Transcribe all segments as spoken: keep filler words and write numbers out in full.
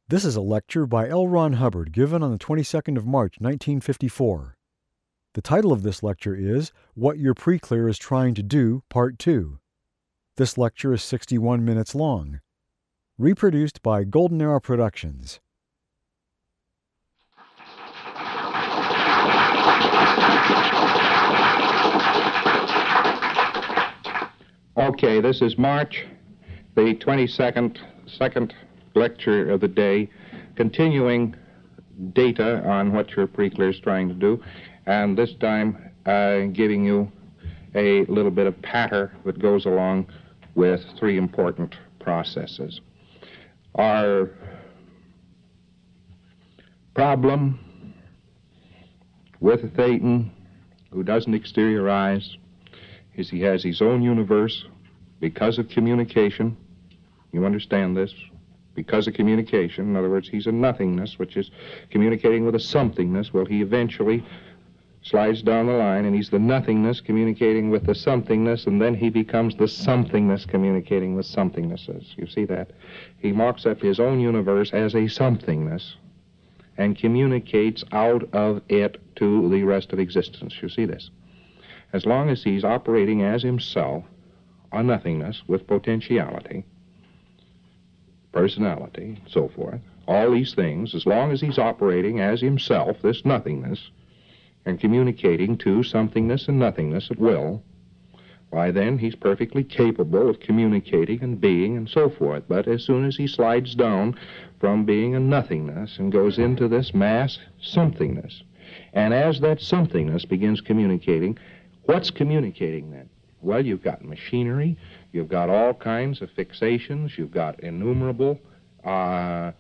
This is a lecture by L. Ron Hubbard given on the twenty-second of March, nineteen fifty-four. The title of this lecture is What Your Preclear is Trying to Do, Part two. This lecture is sixty-one minutes long. Reproduced by Golden Arrow Productions. Okay, this is March, the twenty-second, second lecture of the day, continuing data on what your preclear is trying to do, and this time uh, giving you a little bit of patter that goes along with three important processes. Our problem with a Thetan who doesn't exteriorize is he has his own universe because of communication. You understand this? Because of communication. In other words, he's a nothingness, which is communicating with a somethingness. Well, he eventually slides down the line, and he's the nothingness communicating with the somethingness, and then he becomes the somethingness communicating with somethingnesses. You see that? He marks up his own universe as a somethingness and communicates out of it to the rest of existence. You see this? As long as he's operating as himself, a nothingness with potentiality, personality, so forth, all these things, as long as he's operating as himself, this nothingness, and communicating to somethingness and nothingness at will, why then he's perfectly capable of communicating and being and so forth. But as soon as he slides down from being a nothingness and goes into this mass somethingness, and as that somethingness begins communicating, what's communicating then? Well, you've got machinery, you've got all kinds of fixations, you've got innumerable uh,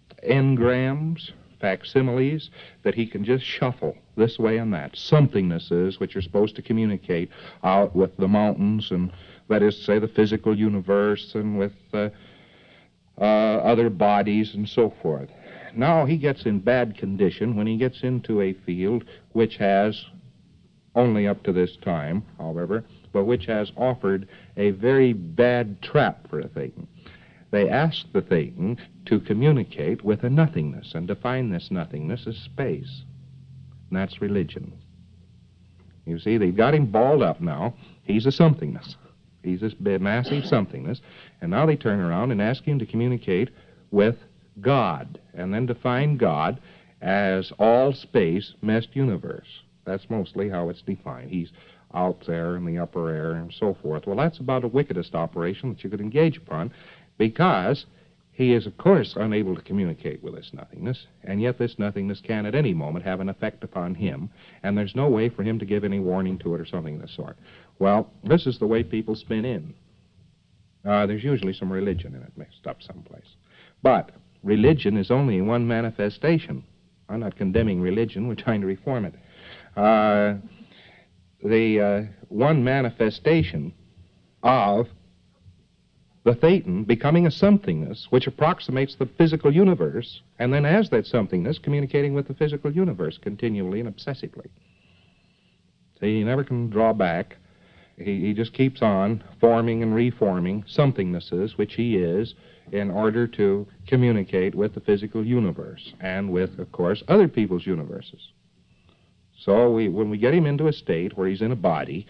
engrams, facsimiles, that he can just shuffle this way and that. Somethingnesses which are supposed to communicate out with the mountains, and that is to say the physical universe, and with uh, uh, other bodies and so forth. Now he gets in bad condition when he gets into a field which has, only up to this time, however, but which has offered a very bad trap for a Thetan. They asked the Thetan to communicate with a nothingness and define this nothingness as space. And that's religion. You see, they've got him balled up now. He's a somethingness. He's this massive somethingness. And now they turn around and ask him to communicate with God, and then define God as all space meshed universe. That's mostly how it's defined. He's out there in the upper air and so forth. Well, that's about the wickedest operation that you could engage upon, because he is, of course, unable to communicate with this nothingness, and yet this nothingness can at any moment have an effect upon him, and there's no way for him to give any warning to it or something of the sort. Well, this is the way people spin in. Uh, there's usually some religion in it mixed up someplace. But religion is only one manifestation. I'm not condemning religion. We're trying to reform it. Uh, the uh, one manifestation of the Thetan becoming a somethingness which approximates the physical universe, and then as that somethingness communicating with the physical universe continually and obsessively. See, he never can draw back. He, he just keeps on forming and reforming somethingnesses, which he is, in order to communicate with the physical universe and with, of course, other people's universes. So we, when we get him into a state where he's in a body,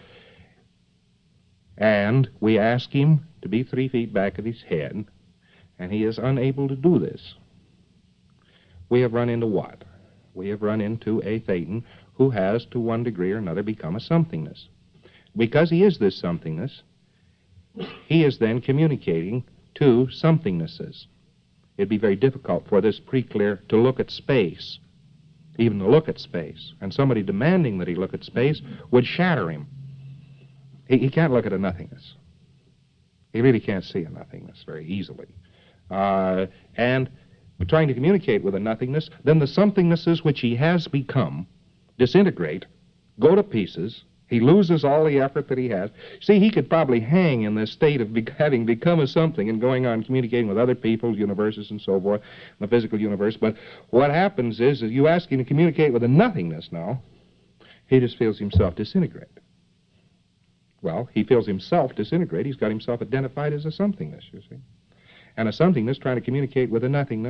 and we ask him to be three feet back of his head, and he is unable to do this, we have run into what? We have run into a Thetan who has, to one degree or another, become a somethingness. Because he is this somethingness, he is then communicating to somethingnesses. It'd be very difficult for this preclear to look at space, even to look at space, and somebody demanding that he look at space would shatter him. He, he can't look at a nothingness. He really can't see a nothingness very easily. Uh, and trying to communicate with a nothingness, then the somethingnesses which he has become disintegrate, go to pieces. He loses all the effort that he has. See, he could probably hang in this state of be having become a something and going on communicating with other people, universes, and so forth, the physical universe. But what happens is, is you ask him to communicate with a nothingness now, he just feels himself disintegrate. Well, he feels himself disintegrate. He's got himself identified as a somethingness, you see. And a somethingness trying to communicate with a nothingness,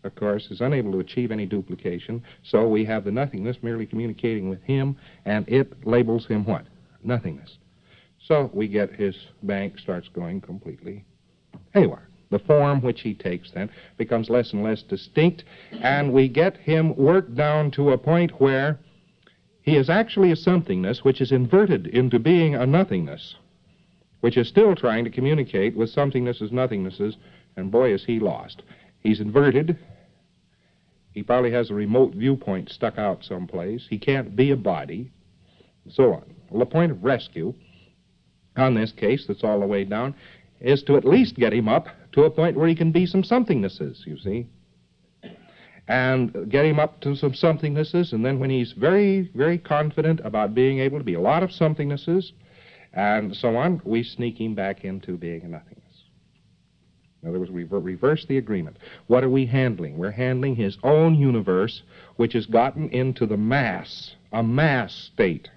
of course, is unable to achieve any duplication, so we have the nothingness merely communicating with him, and it labels him what? Nothingness. So we get his bank starts going completely haywire. The form which he takes then becomes less and less distinct, and we get him worked down to a point where he is actually a somethingness which is inverted into being a nothingness, which is still trying to communicate with somethingnesses, nothingnesses, and boy, is he lost. He's inverted. He probably has a remote viewpoint stuck out someplace. He can't be a body, and so on. Well, the point of rescue on this case, that's all the way down, is to at least get him up to a point where he can be some somethingnesses, you see. And get him up to some somethingnesses, and then when he's very, very confident about being able to be a lot of somethingnesses, and so on, we sneak him back into being a nothingness. In other words, we reverse the agreement. What are we handling? We're handling his own universe, which has gotten into the mass, a mass state.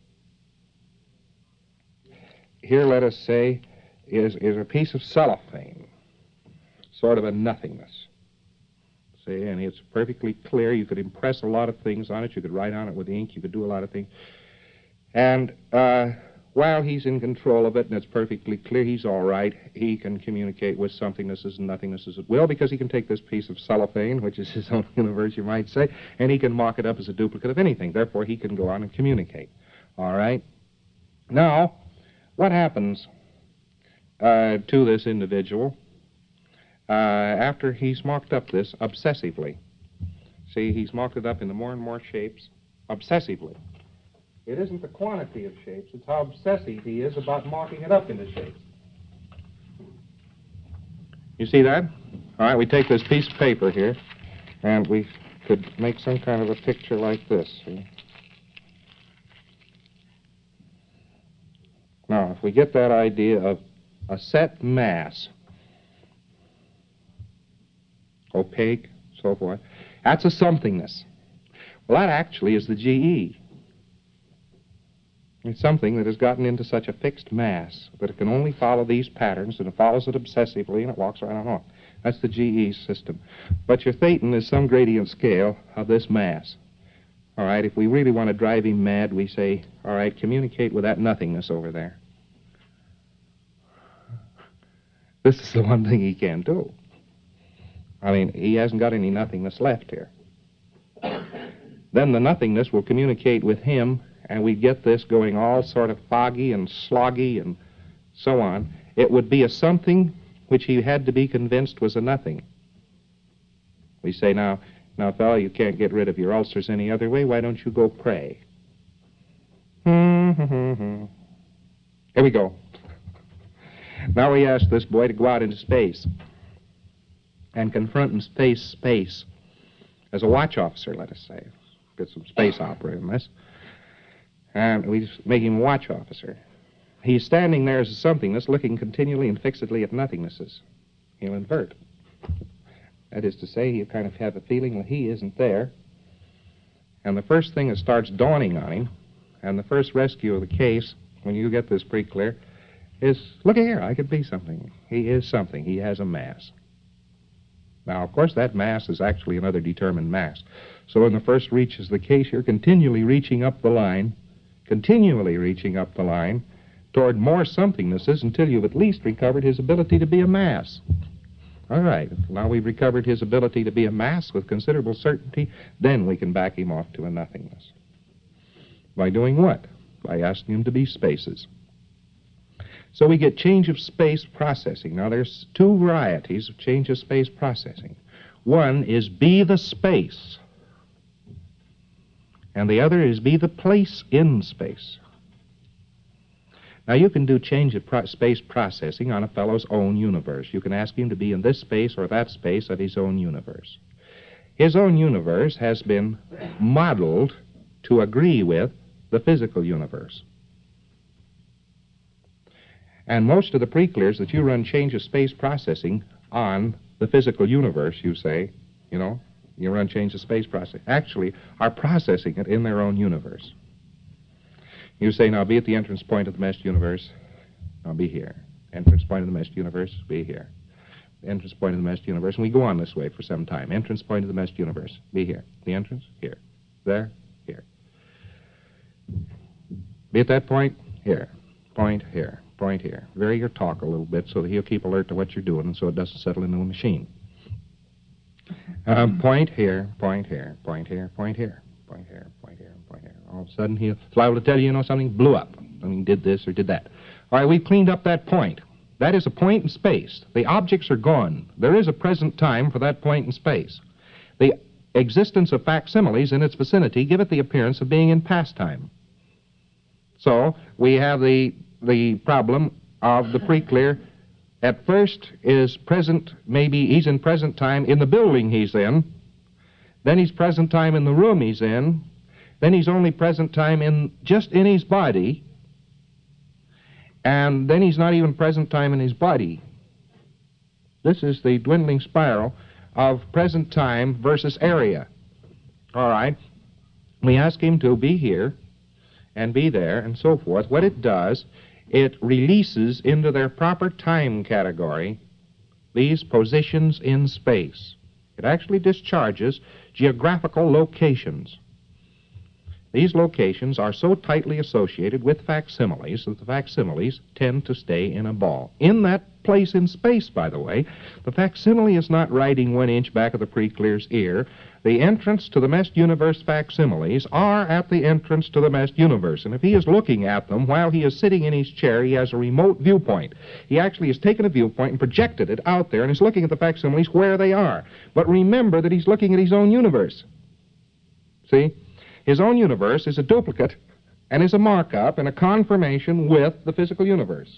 Here, let us say, is, is a piece of cellophane, sort of a nothingness. See, and it's perfectly clear. You could impress a lot of things on it. You could write on it with ink. You could do a lot of things. And uh, while he's in control of it, and it's perfectly clear he's all right, he can communicate with somethingnesses and nothingnesses at will, because he can take this piece of cellophane, which is his own universe, you might say, and he can mock it up as a duplicate of anything. Therefore, he can go on and communicate. All right? Now, what happens uh, to this individual uh, after he's mocked up this obsessively? See, he's mocked it up into more and more shapes obsessively. It isn't the quantity of shapes, it's how obsessive he is about mocking it up into shapes. You see that? All right, we take this piece of paper here, and we could make some kind of a picture like this. See? Now, if we get that idea of a set mass, opaque, so forth, that's a somethingness. Well, that actually is the G E. It's something that has gotten into such a fixed mass that it can only follow these patterns, and it follows it obsessively, and it walks right on off. That's the G E system. But your thetan is some gradient scale of this mass. All right, if we really want to drive him mad, we say, all right, communicate with that nothingness over there. This is the one thing he can't do. I mean, he hasn't got any nothingness left here. Then the nothingness will communicate with him, and we get this going all sort of foggy and sloggy and so on. It would be a something which he had to be convinced was a nothing. We say, now, now, fella, you can't get rid of your ulcers any other way. Why don't you go pray? Here we go. Now we ask this boy to go out into space and confront and face space as a watch officer, let us say. Get some space opera in this. And we just make him a watch officer. He's standing there as a somethingness, looking continually and fixedly at nothingnesses. He'll invert. That is to say, he'll kind of have a feeling that he isn't there. And the first thing that starts dawning on him, and the first rescue of the case, when you get this pretty clear, is, look here, I could be something. He is something. He has a mass. Now, of course, that mass is actually another determined mass. So when the first reaches the case, you're continually reaching up the line, continually reaching up the line toward more somethingnesses until you've at least recovered his ability to be a mass. All right, now we've recovered his ability to be a mass with considerable certainty, then we can back him off to a nothingness. By doing what? By asking him to be spaces. So we get change of space processing. Now there's two varieties of change of space processing. One is be the space, and the other is be the place in space. Now, you can do change of pro space processing on a fellow's own universe. You can ask him to be in this space or that space of his own universe. His own universe has been modeled to agree with the physical universe. And most of the pre-clears that you run change of space processing on the physical universe, you say, you know, you run change of space processing, actually are processing it in their own universe. You say, now be at the entrance point of the meshed universe. Now be here. Entrance point of the meshed universe, be here. entrance point of the meshed universe, and we go on this way for some time. Entrance point of the meshed universe, be here. The entrance, here. There, here. Be at that point, here. Point, here. Point, here. Vary your talk a little bit so that he'll keep alert to what you're doing and so it doesn't settle into the machine. Um, point here, point here, point here, point here, point here, point here, point here. All of a sudden, he'll liable to tell you, you know, something blew up. Something did this or did that. All right, we've cleaned up that point. That is a point in space. The objects are gone. There is a present time for that point in space. The existence of facsimiles in its vicinity give it the appearance of being in past time. So we have the, the problem of the pre-clear. At first is present, maybe he's in present time in the building he's in. Then he's present time in the room he's in. Then he's only present time in just in his body. And then he's not even present time in his body. This is the dwindling spiral of present time versus area. All right. We ask him to be here and be there and so forth. What it does, it releases into their proper time category these positions in space. It actually discharges geographical locations. These locations are so tightly associated with facsimiles that the facsimiles tend to stay in a ball. In that place in space, by the way, the facsimile is not riding one inch back of the pre-clear's ear. The entrance to the meshed universe facsimiles are at the entrance to the meshed universe. And if he is looking at them while he is sitting in his chair, he has a remote viewpoint. He actually has taken a viewpoint and projected it out there and is looking at the facsimiles where they are. But remember that he's looking at his own universe. See? His own universe is a duplicate and is a markup and a confirmation with the physical universe.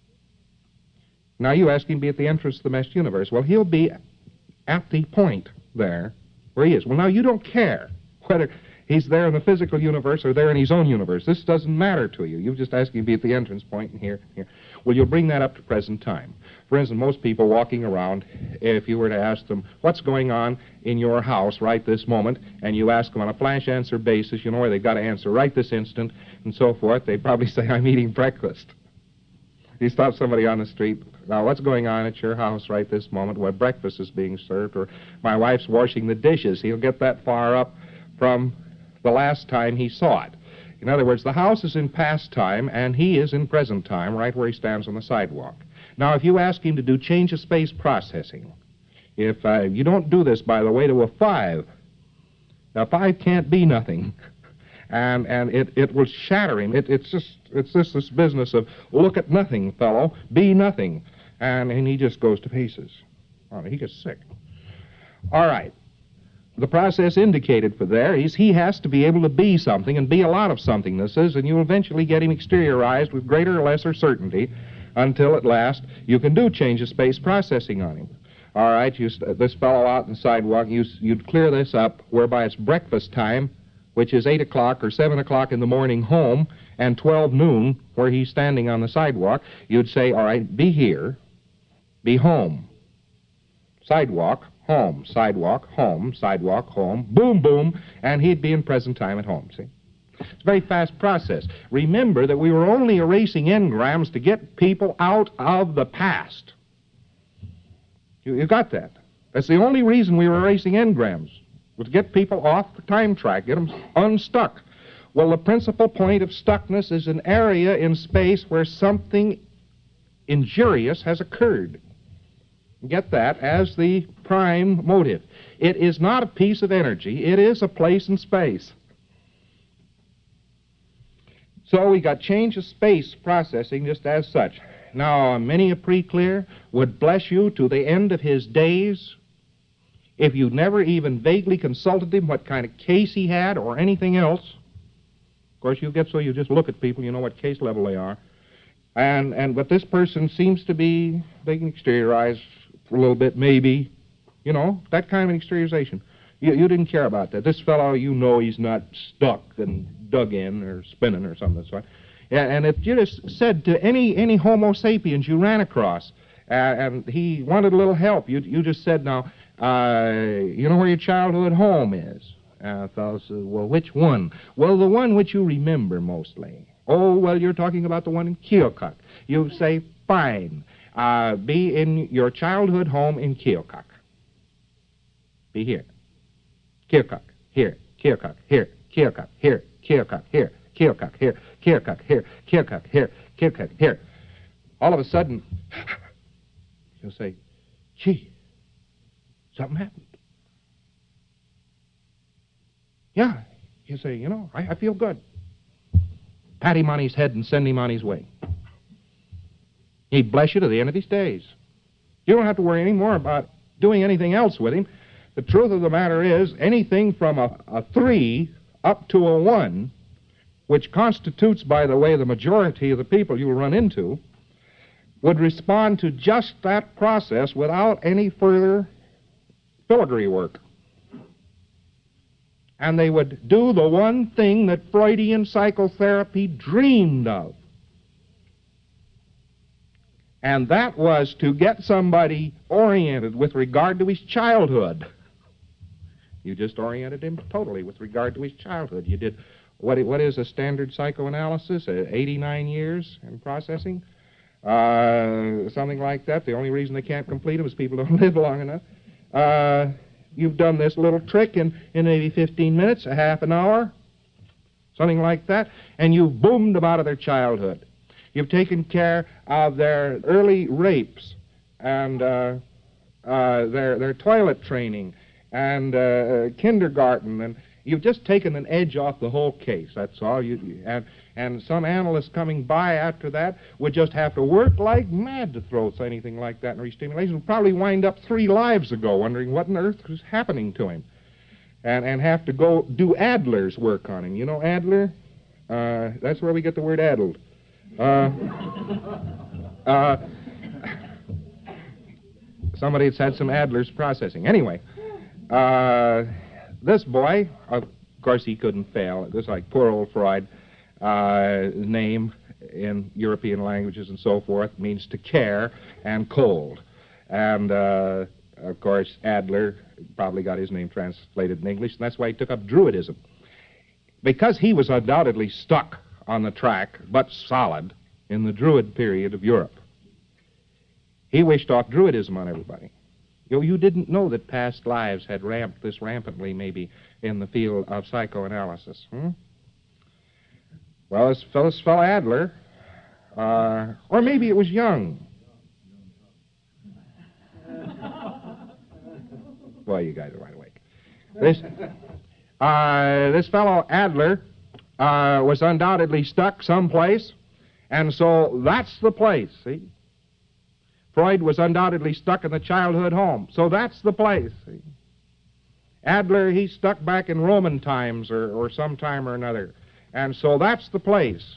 Now you ask him to be at the entrance to the meshed universe. Well, he'll be at the point there where he is. Well, now you don't care whether he's there in the physical universe or there in his own universe. This doesn't matter to you. You've just asked him to be at the entrance point and here, here. Well, you'll bring that up to present time. For instance, most people walking around, if you were to ask them, what's going on in your house right this moment, and you ask them on a flash answer basis, you know where they've got to answer right this instant, and so forth, they'd probably say, I'm eating breakfast. You stop somebody on the street, now what's going on at your house right this moment where breakfast is being served, or my wife's washing the dishes. He'll get that far up from the last time he saw it. In other words, the house is in past time, and he is in present time, right where he stands on the sidewalk. Now, if you ask him to do change of space processing, if uh, you don't do this, by the way, to a five, now five can't be nothing, and and it, it will shatter him. It, it's just it's just this business of look at nothing, fellow, be nothing, and and he just goes to pieces. Oh, he gets sick. All right. The process indicated for there is he has to be able to be something and be a lot of somethingnesses, and you'll eventually get him exteriorized with greater or lesser certainty until at last you can do change of space processing on him. All right, you, this fellow out on the sidewalk, you, you'd clear this up whereby it's breakfast time, which is eight o'clock or seven o'clock in the morning home, and twelve noon where he's standing on the sidewalk. You'd say, all right, be here, be home, sidewalk, home, sidewalk, home, sidewalk, home, boom, boom, and he'd be in present time at home, see? It's a very fast process. Remember that we were only erasing engrams to get people out of the past. You, you got that? That's the only reason we were erasing engrams, was to get people off the time track, get them unstuck. Well, the principal point of stuckness is an area in space where something injurious has occurred. Get that as the prime motive. It is not a piece of energy. It is a place in space. So we got change of space processing just as such. Now, many a pre-clear would bless you to the end of his days if you never even vaguely consulted him what kind of case he had or anything else. Of course, you get so you just look at people, you know what case level they are. And, and but this person seems to be, they can exteriorize for a little bit, maybe. You know, that kind of an exteriorization. You, you didn't care about that. This fellow, you know he's not stuck and dug in or spinning or something of the sort. Yeah, and if you just said to any any Homo sapiens you ran across, uh, and he wanted a little help, you you just said, now, uh, you know where your childhood home is? And the fellow said, well, which one? Well, the one which you remember mostly. Oh, well, you're talking about the one in Keokuk. You say, fine. uh, be in your childhood home in Keokuk. Be here. Keokuk, here. Keokuk, here. Keokuk, here. Keokuk, here. Keokuk, here. Keokuk, here. Keokuk, here. Keokuk, here. All of a sudden, you'll say, gee, something happened. Yeah, you say, you know, I, I feel good. Pat him on his head and send him on his way. He'd bless you to the end of his days. You don't have to worry any more about doing anything else with him. The truth of the matter is, anything from a, a three up to a one, which constitutes, by the way, the majority of the people you'll run into, would respond to just that process without any further filigree work. And they would do the one thing that Freudian psychotherapy dreamed of. And that was to get somebody oriented with regard to his childhood. You just oriented him totally with regard to his childhood. You did, what, what is a standard psychoanalysis? Uh, eighty-nine years in processing? Uh, something like that. The only reason they can't complete them is people don't live long enough. Uh, you've done this little trick in, in maybe fifteen minutes, a half an hour, something like that, and you've boomed them out of their childhood. You've taken care of their early rapes and uh, uh, their, their toilet training and uh, kindergarten, and you've just taken an edge off the whole case, that's all. You, and, and some analyst coming by after that would just have to work like mad to throw anything like that in re-stimulation. Would probably wind up three lives ago wondering what on earth was happening to him. And, and have to go do Adler's work on him. You know Adler? Uh, that's where we get the word addled. Uh, uh, somebody that's had some Adler's processing. Anyway, uh, this boy, of course he couldn't fail. It was like poor old Freud. Uh, name in European languages and so forth means to care and cold. And, uh, of course, Adler probably got his name translated in English, and that's why he took up Druidism. Because he was undoubtedly stuck on the track, but solid, in the Druid period of Europe. He wished off Druidism on everybody. You know, you didn't know that past lives had ramped this rampantly, maybe, in the field of psychoanalysis. Hmm? Well, this fellow, this fellow Adler, uh, or maybe it was Jung. Well, you guys are wide awake. This, uh, this fellow Adler uh, was undoubtedly stuck someplace, and so that's the place, see? Freud was undoubtedly stuck in the childhood home, so that's the place, see? Adler, he's stuck back in Roman times or, or some time or another, and so that's the place.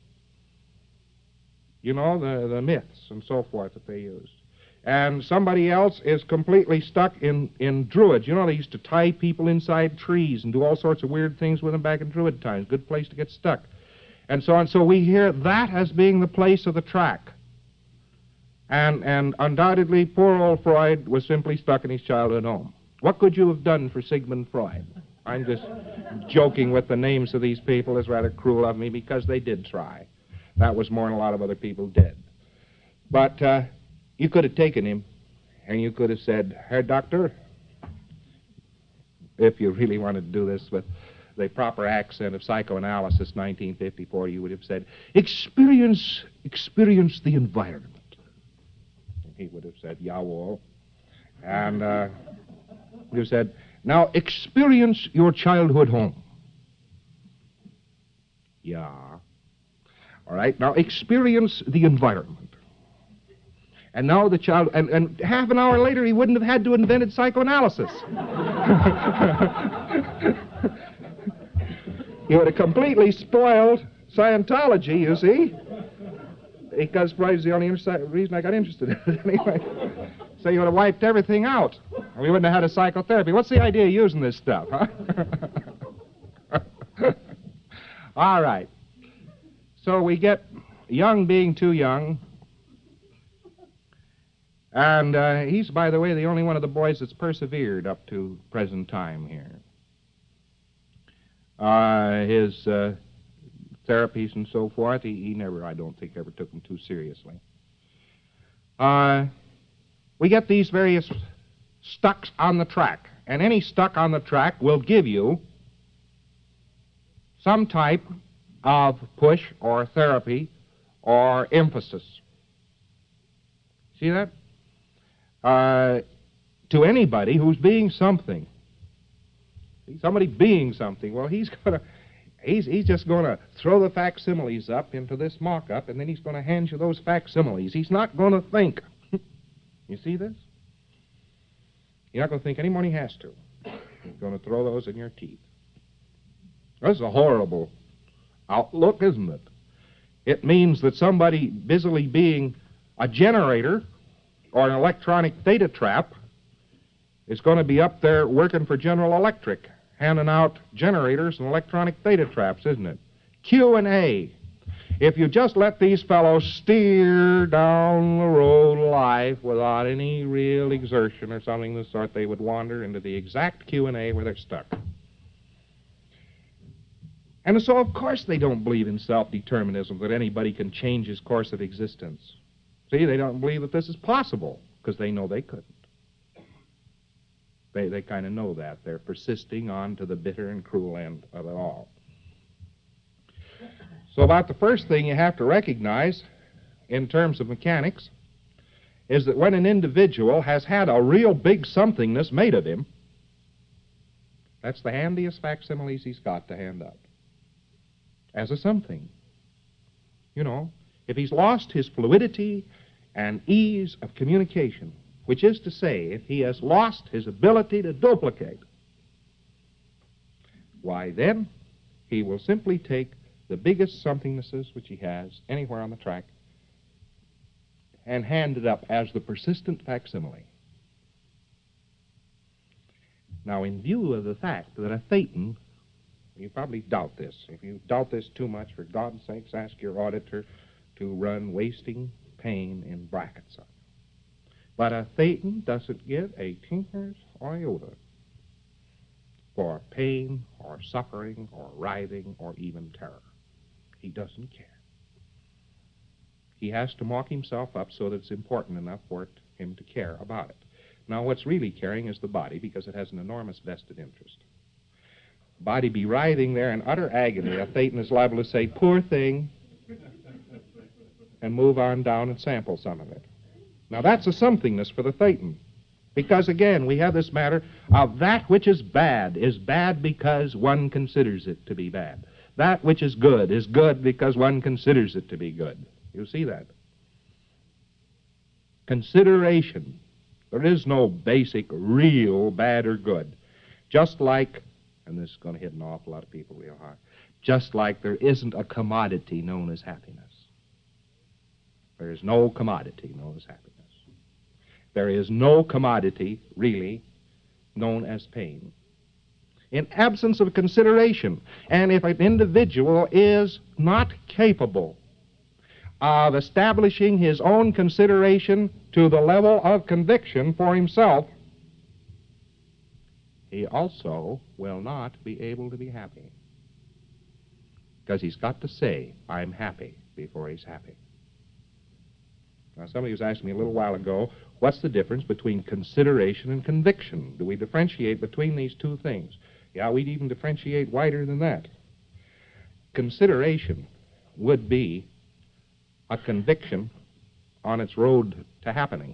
You know, the, the myths and so forth that they used. And somebody else is completely stuck in, in Druids. You know, they used to tie people inside trees and do all sorts of weird things with them back in Druid times. Good place to get stuck. And so on. So we hear that as being the place of the track. And, and undoubtedly, poor old Freud was simply stuck in his childhood home. What could you have done for Sigmund Freud? I'm just joking with the names of these people. It's rather cruel of me because they did try. That was more than a lot of other people did. But uh, you could have taken him and you could have said, Herr Doctor, if you really wanted to do this with the proper accent of psychoanalysis, nineteen fifty-four, you would have said, experience, experience the environment. And he would have said, jawohl. And uh, you said, now experience your childhood home. Yeah. All right, now experience the environment. And now the child, and, and half an hour later, he wouldn't have had to have invented psychoanalysis. He would have completely spoiled Scientology, you see, because Freud's the only reason I got interested in it anyway. So you would have wiped everything out. We wouldn't have had a psychotherapy. What's the idea of using this stuff, huh? All right. So we get Jung being too young. And uh, he's, by the way, the only one of the boys that's persevered up to present time here. Uh, his uh, therapies and so forth, he, he never, I don't think, ever took them too seriously. uh, we get these various stucks on the track, and any stuck on the track will give you some type of push or therapy or emphasis. See that? Uh, to anybody who's being something. Somebody being something. Well, he's gonna, he's he's just going to throw the facsimiles up into this mock-up, and then he's going to hand you those facsimiles. He's not going to think. You see this? You're not going to think any more than he has to. He's going to throw those in your teeth. This is a horrible outlook, isn't it? It means that somebody busily being a generator or an electronic theta trap is going to be up there working for General Electric, handing out generators and electronic theta traps, isn't it? Q and A. If you just let these fellows steer down the road of life without any real exertion or something of the sort, they would wander into the exact Q and A where they're stuck. And so, of course, they don't believe in self-determinism, that anybody can change his course of existence. See, they don't believe that this is possible, because they know they couldn't. They, they kind of know that. They're persisting on to the bitter and cruel end of it all. So about the first thing you have to recognize in terms of mechanics is that when an individual has had a real big somethingness made of him, that's the handiest facsimiles he's got to hand up as a something. You know, if he's lost his fluidity and ease of communication, which is to say, if he has lost his ability to duplicate, why then he will simply take the biggest somethingnesses which he has anywhere on the track and hand it up as the persistent facsimile. Now, in view of the fact that a thetan, you probably doubt this. If you doubt this too much, for God's sakes, ask your auditor to run wasting pain in brackets on you. But a thetan doesn't give a tinker's iota for pain or suffering or writhing or even terror. He doesn't care. He has to mock himself up so that it's important enough for it, him to care about it. Now, what's really caring is the body, because it has an enormous vested interest. The body be writhing there in utter agony. A thetan is liable to say, poor thing, and move on down and sample some of it. Now, that's a somethingness for the thetan. Because, again, we have this matter of that which is bad is bad because one considers it to be bad. That which is good is good because one considers it to be good. You see that? Consideration. There is no basic, real bad or good. Just like, and this is going to hit an awful lot of people real hard, just like there isn't a commodity known as happiness. There is no commodity known as happiness. There is no commodity, really, known as pain. In absence of consideration, and if an individual is not capable of establishing his own consideration to the level of conviction for himself, he also will not be able to be happy. Because he's got to say, I'm happy, before he's happy. Now, somebody was asking me a little while ago, what's the difference between consideration and conviction? Do we differentiate between these two things? Yeah, we'd even differentiate wider than that. Consideration would be a conviction on its road to happening.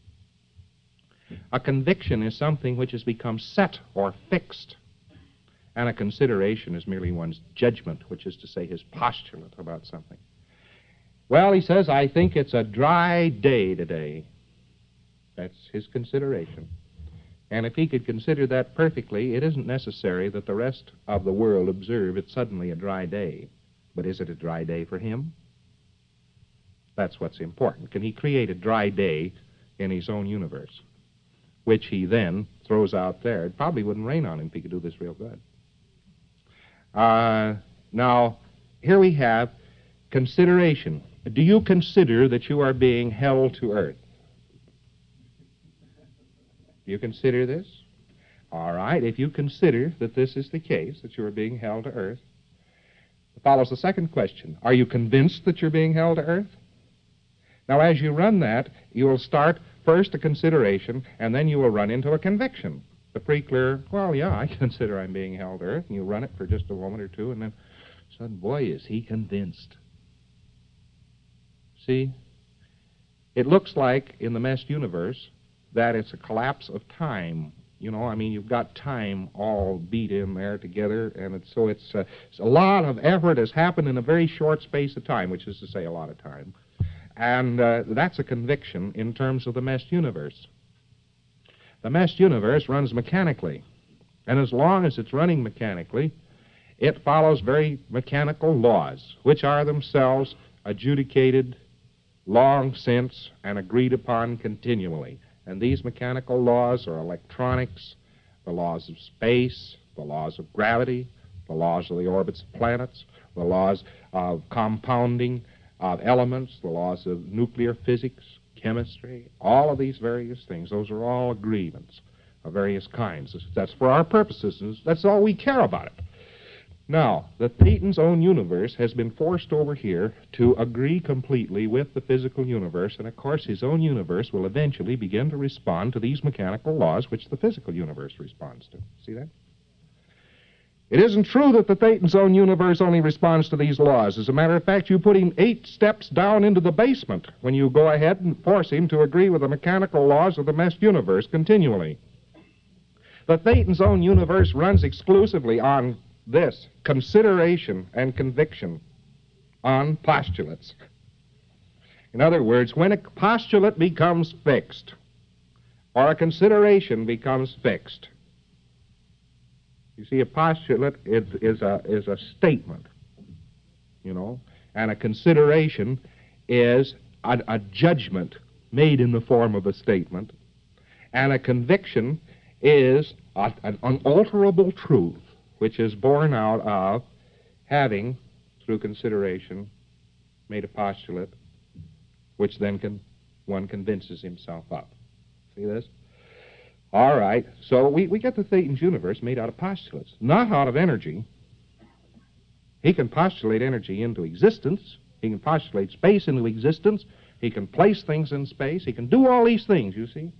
A conviction is something which has become set or fixed, and a consideration is merely one's judgment, which is to say his postulate about something. Well, he says, I think it's a dry day today. That's his consideration. And if he could consider that perfectly, it isn't necessary that the rest of the world observe it's suddenly a dry day. But is it a dry day for him? That's what's important. Can he create a dry day in his own universe, which he then throws out there? It probably wouldn't rain on him if he could do this real good. Uh, now, here we have consideration. Do you consider that you are being held to earth? Do you consider this? All right, if you consider that this is the case, that you are being held to earth, follows the second question. Are you convinced that you're being held to earth? Now, as you run that, you will start first a consideration, and then you will run into a conviction. The pre-clear, well, yeah, I consider I'm being held Earth, and you run it for just a moment or two, and then suddenly, boy, is he convinced. See? It looks like, in the meshed universe, that it's a collapse of time. You know, I mean, you've got time all beat in there together, and it's, so it's, uh, it's a lot of effort has happened in a very short space of time, which is to say a lot of time. And uh, that's a conviction in terms of the meshed universe. The meshed universe runs mechanically, and as long as it's running mechanically, it follows very mechanical laws, which are themselves adjudicated long since and agreed upon continually. And these mechanical laws are electronics, the laws of space, the laws of gravity, the laws of the orbits of planets, the laws of compounding of elements, the laws of nuclear physics, chemistry, all of these various things. Those are all agreements of various kinds. That's for our purposes. That's all we care about it. Now, the Thetan's own universe has been forced over here to agree completely with the physical universe, and of course his own universe will eventually begin to respond to these mechanical laws which the physical universe responds to. See that? It isn't true that the Thetan's own universe only responds to these laws. As a matter of fact, you put him eight steps down into the basement when you go ahead and force him to agree with the mechanical laws of the meshed universe continually. The Thetan's own universe runs exclusively on this, consideration and conviction, on postulates. In other words, when a postulate becomes fixed, or a consideration becomes fixed, you see, a postulate is, is, a, is a statement, you know, and a consideration is a, a judgment made in the form of a statement, and a conviction is a, an unalterable truth, which is born out of having, through consideration, made a postulate, which then can, one convinces himself of. See this? All right, so we, we get the Thetan's universe made out of postulates, not out of energy. He can postulate energy into existence. He can postulate space into existence. He can place things in space. He can do all these things, you see.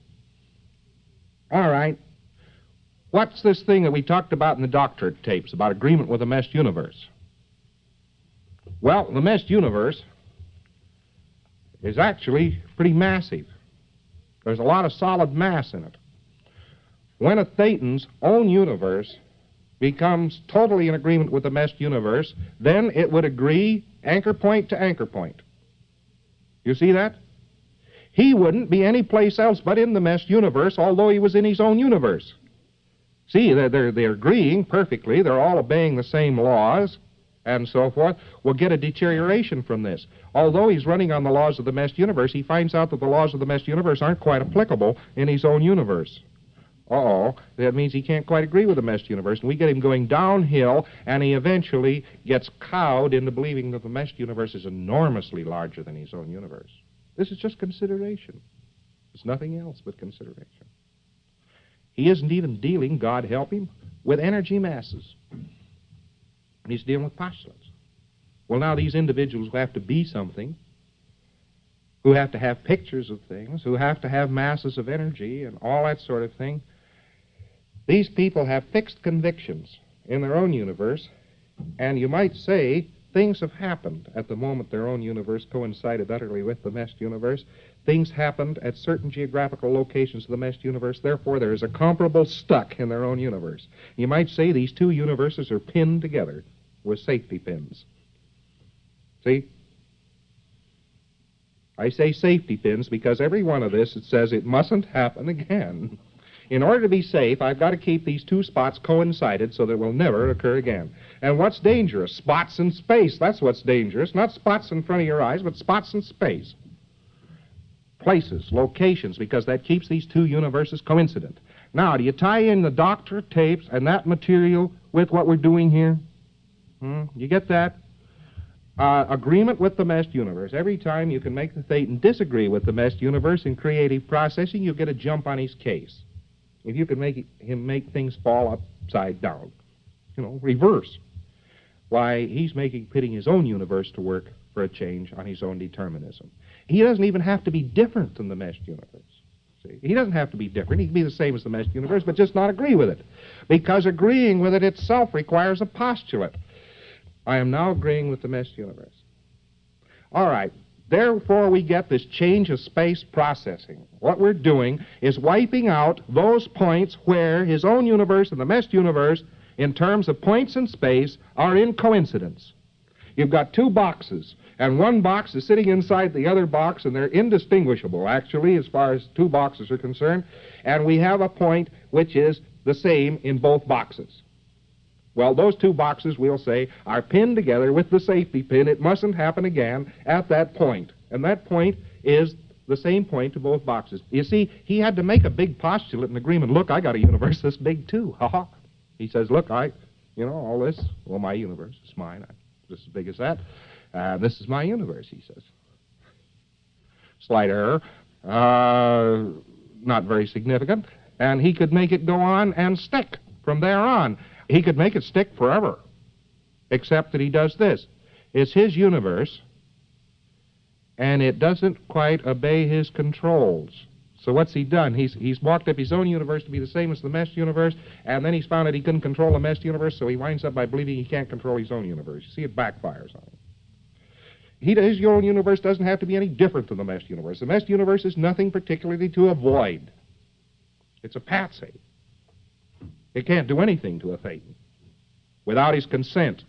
All right. What's this thing that we talked about in the doctorate tapes about agreement with the meshed universe? Well, the meshed universe is actually pretty massive. There's a lot of solid mass in it. When a Thetan's own universe becomes totally in agreement with the meshed universe, then it would agree anchor point to anchor point. You see that? He wouldn't be any place else but in the meshed universe, although he was in his own universe. See, they're, they're, they're agreeing perfectly. They're all obeying the same laws and so forth. We'll get a deterioration from this. Although he's running on the laws of the meshed universe, he finds out that the laws of the meshed universe aren't quite applicable in his own universe. Uh-oh, that means he can't quite agree with the meshed universe, and we get him going downhill, and he eventually gets cowed into believing that the meshed universe is enormously larger than his own universe. This is just consideration. It's nothing else but consideration. He isn't even dealing, God help him, with energy masses. He's dealing with postulates. Well, now these individuals who have to be something, who have to have pictures of things, who have to have masses of energy and all that sort of thing, these people have fixed convictions in their own universe, and you might say things have happened at the moment their own universe coincided utterly with the meshed universe. Things happened at certain geographical locations of the meshed universe. Therefore, there is a comparable stuck in their own universe. You might say these two universes are pinned together with safety pins. See? I say safety pins because every one of this, it says it mustn't happen again. In order to be safe, I've got to keep these two spots coincided so that it will never occur again. And what's dangerous? Spots in space. That's what's dangerous. Not spots in front of your eyes, but spots in space. Places, locations, because that keeps these two universes coincident. Now, do you tie in the doctorate tapes and that material with what we're doing here? Hmm? You get that? Uh, agreement with the meshed universe. Every time you can make the Thetan disagree with the meshed universe in creative processing, you get a jump on his case. If you can make it, him make things fall upside down, you know, reverse. Why, he's making, pitting his own universe to work for a change on his own determinism. he doesn't even have to be different than the meshed universe. See? He doesn't have to be different. He can be the same as the meshed universe, but just not agree with it. Because agreeing with it itself requires a postulate. I am now agreeing with the meshed universe. All right. Therefore, we get this change of space processing. What we're doing is wiping out those points where his own universe and the meshed universe, in terms of points in space, are in coincidence. You've got two boxes, and one box is sitting inside the other box, and they're indistinguishable, actually, as far as two boxes are concerned, and we have a point which is the same in both boxes. Well, those two boxes, we'll say, are pinned together with the safety pin. It mustn't happen again at that point. And that point is the same point to both boxes. You see, he had to make a big postulate in agreement. Look, I got a universe this big, too. Ha ha. He says, look, I, you know, all this, well, my universe is mine. I'm just as big as that. Uh, this is my universe, he says. Slight error. Uh, not very significant. And he could make it go on and stick from there on. He could make it stick forever, except that he does this. It's his universe, and it doesn't quite obey his controls. So what's he done? He's, he's walked up his own universe to be the same as the meshed universe, and then he's found that he couldn't control the meshed universe, so he winds up by believing he can't control his own universe. You see, it backfires on him. He, his own universe doesn't have to be any different than the meshed universe. The meshed universe is nothing particularly to avoid. It's a patsy. It can't do anything to a Thetan without his consent.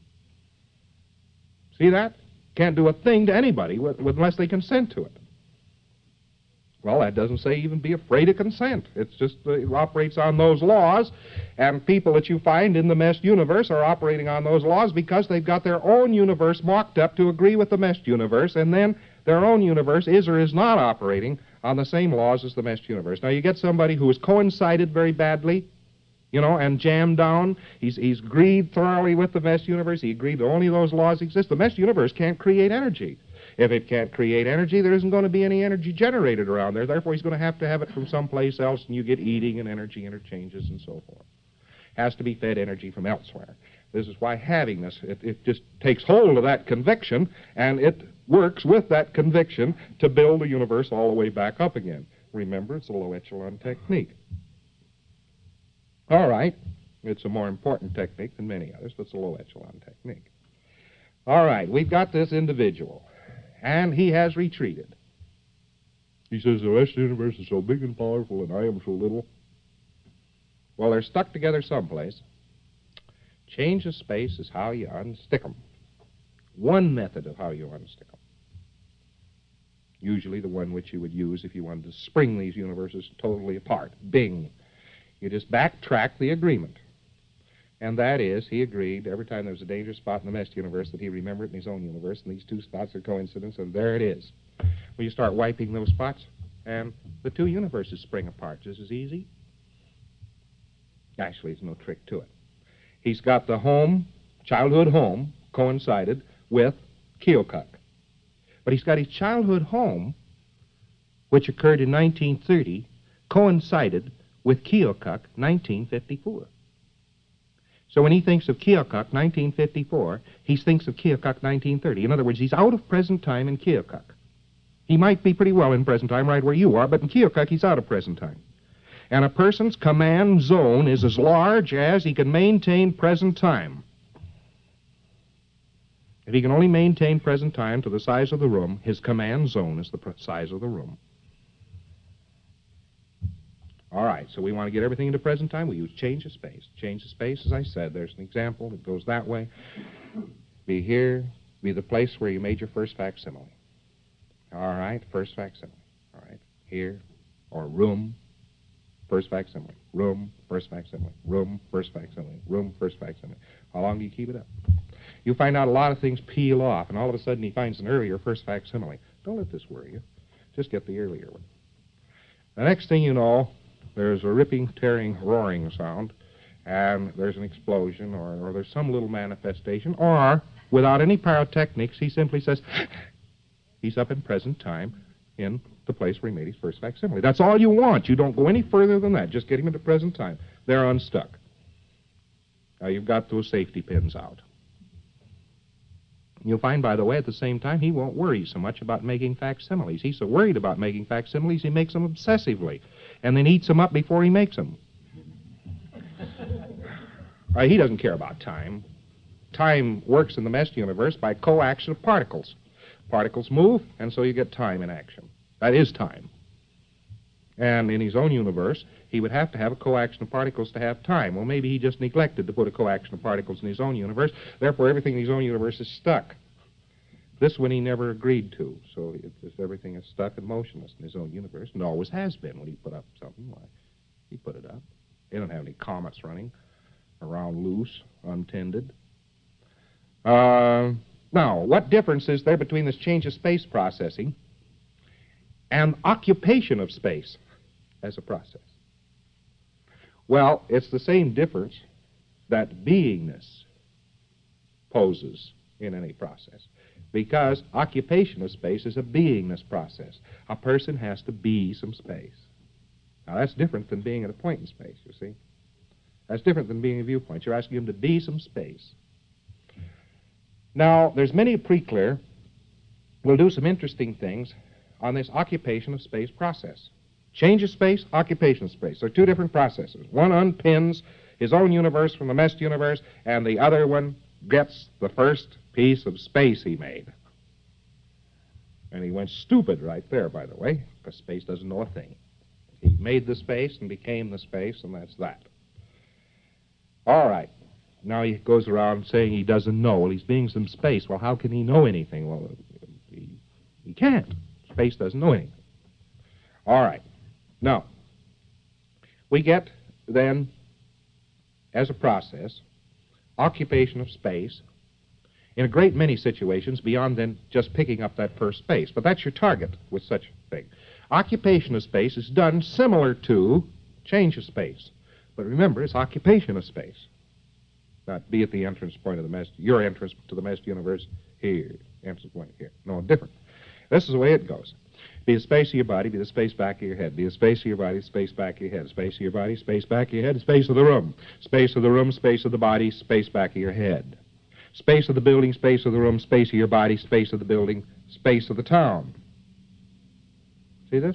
See that? Can't do a thing to anybody with, with, unless they consent to it. Well, that doesn't say even be afraid of consent. It's just uh, it operates on those laws, and people that you find in the meshed universe are operating on those laws because they've got their own universe mocked up to agree with the meshed universe, and then their own universe is or is not operating on the same laws as the meshed universe. Now, you get somebody who has coincided very badly, you know, and jammed down. He's, he's agreed thoroughly with the meshed universe. He agreed that only those laws exist. The meshed universe can't create energy. If it can't create energy, there isn't going to be any energy generated around there. Therefore, he's going to have to have it from someplace else, and you get eating and energy interchanges and so forth. Has to be fed energy from elsewhere. This is why having this, it, it just takes hold of that conviction, and it works with that conviction to build the universe all the way back up again. Remember, it's a low echelon technique. All right. It's a more important technique than many others, but it's a low echelon technique. All right. We've got this individual, and he has retreated. He says, the meshed universe is so big and powerful, and I am so little. Well, they're stuck together someplace. Change of space is how you unstick them. One method of how you unstick them. Usually the one which you would use if you wanted to spring these universes totally apart. Bing. You just backtrack the agreement. And that is, he agreed every time there was a dangerous spot in the meshed universe that he remembered it in his own universe, and these two spots are coincidence, and there it is. Well, you start wiping those spots, and the two universes spring apart just as easy. Actually, there's no trick to it. He's got the home, childhood home, coincided with Keokuk. But he's got his childhood home, which occurred in nineteen thirty, coincided with Keokuk, nineteen fifty-four. So when he thinks of Keokuk, nineteen fifty-four, he thinks of Keokuk, nineteen thirty. In other words, he's out of present time in Keokuk. He might be pretty well in present time right where you are, but in Keokuk, he's out of present time. And a person's command zone is as large as he can maintain present time. If he can only maintain present time to the size of the room, his command zone is the size of the room. All right, so we want to get everything into present time. We use change of space. Change of space, as I said, there's an example that goes that way. Be here, be the place where you made your first facsimile. All right, first facsimile. All right, here, or room, first facsimile. Room, first facsimile. Room, first facsimile. Room, first facsimile. How long do you keep it up? You find out a lot of things peel off, and all of a sudden he finds an earlier first facsimile. Don't let this worry you. Just get the earlier one. The next thing you know, there's a ripping, tearing, roaring sound, and there's an explosion, or, or there's some little manifestation, or, without any pyrotechnics, he simply says, he's up in present time in the place where he made his first facsimile. That's all you want. You don't go any further than that. Just get him into present time. They're unstuck. Now, you've got those safety pins out. You'll find, by the way, at the same time, he won't worry so much about making facsimiles. He's so worried about making facsimiles, he makes them obsessively, and then eats them up before he makes them. Uh, he doesn't care about time. Time works in the mesh universe by coaction of particles. Particles move, and so you get time in action. That is time. And in his own universe, he would have to have a coaction of particles to have time. Well, maybe he just neglected to put a coaction of particles in his own universe. Therefore, everything in his own universe is stuck. This one he never agreed to. So it, it, everything is stuck and motionless in his own universe, and always has been. When he put up something, why, he put it up. He don't have any comets running around loose, untended. Uh, now, what difference is there between this change of space processing and occupation of space as a process? Well, it's the same difference that beingness poses in any process, because occupation of space is a beingness process. A person has to be some space. Now, that's different than being at a point in space, you see. That's different than being a viewpoint. You're asking him to be some space. Now, there's many a preclear will do some interesting things on this occupation of space process. Change of space, occupation of space. They're two different processes. One unpins his own universe from the meshed universe, and the other one gets the first piece of space he made. And he went stupid right there, by the way, because space doesn't know a thing. He made the space and became the space, and that's that. All right. Now he goes around saying he doesn't know. Well, he's being some space. Well, how can he know anything? Well, he, he can't. Space doesn't know anything. All right. Now, we get then, as a process, occupation of space in a great many situations beyond then just picking up that first space. But that's your target with such a thing. Occupation of space is done similar to change of space. But remember, it's occupation of space. Not be at the entrance point of the mesh, your entrance to the meshed universe here, entrance point here. No, different. This is the way it goes. Be the space of your body, be the space back of your head. Be the space of your body, space back of your head. Space of your body, space back of your head, space of the room. Space of the room, space of the body, space back of your head. Space of the building, space of the room, space of your body, space of the building, space of the town. See this?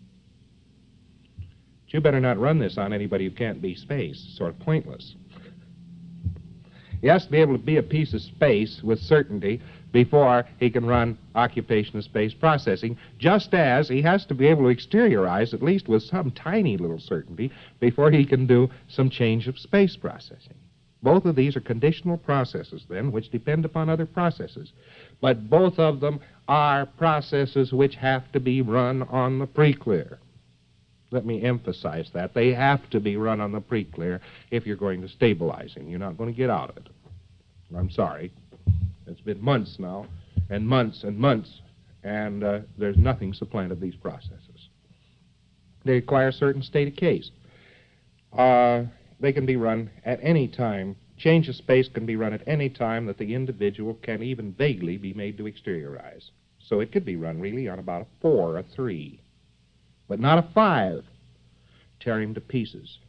But you better not run this on anybody who can't be space. It's sort of pointless. He has to be able to be a piece of space with certainty before he can run occupation of space processing, just as he has to be able to exteriorize, at least with some tiny little certainty, before he can do some change of space processing. Both of these are conditional processes, then, which depend upon other processes. But both of them are processes which have to be run on the pre-clear. Let me emphasize that. They have to be run on the pre-clear if you're going to stabilize him. You're not going to get out of it. I'm sorry. It's been months now, and months and months, and uh, there's nothing supplanted these processes. They require a certain state of case. Uh, they can be run at any time. Change of space can be run at any time that the individual can even vaguely be made to exteriorize. So it could be run really on about a four, a three, but not a five. Tear him to pieces.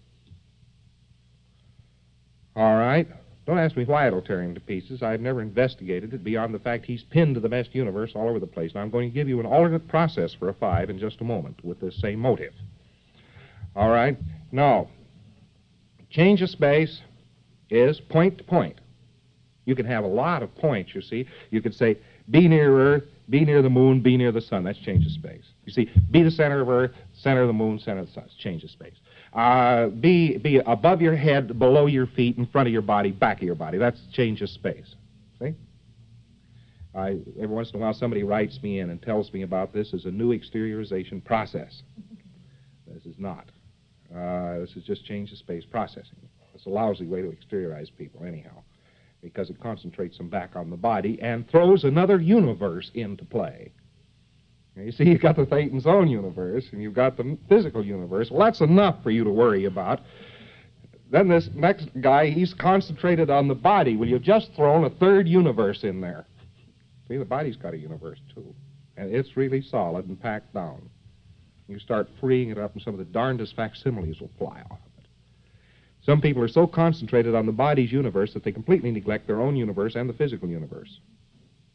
All right. Don't ask me why it'll tear him to pieces. I've never investigated it beyond the fact he's pinned to the meshed universe all over the place. Now, I'm going to give you an alternate process for a five in just a moment with this same motive. All right? Now, change of space is point to point. You can have a lot of points, you see. You could say, be near Earth, be near the moon, be near the sun. That's change of space. You see, be the center of Earth, center of the moon, center of the sun. It's change of space. Uh, be, be above your head, below your feet, in front of your body, back of your body. That's change of space. See? I, every once in a while somebody writes me in and tells me about this as a new exteriorization process. This is not. Uh, this is just change of space processing. It's a lousy way to exteriorize people anyhow, because it concentrates them back on the body and throws another universe into play. You see, you've got the Thatan's own universe, and you've got the physical universe. Well, that's enough for you to worry about. Then this next guy, he's concentrated on the body. Well, you've just thrown a third universe in there. See, the body's got a universe, too. And it's really solid and packed down. You start freeing it up, and some of the darndest facsimiles will fly off of it. Some people are so concentrated on the body's universe that they completely neglect their own universe and the physical universe.